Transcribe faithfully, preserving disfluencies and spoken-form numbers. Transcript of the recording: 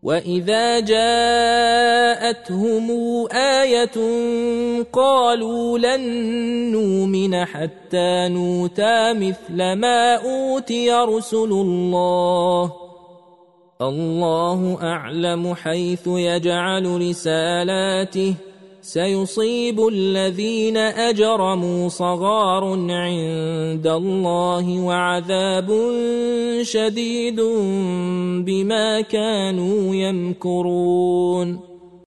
وإذا جاءتهم آية قالوا لن نؤمن حتى نؤتى مثل ما أوتي رسل الله الله أعلم حيث يجعل رسالاته سيصيب الذين أجرموا صغار عند الله وعذاب شديد بما كانوا يمكرون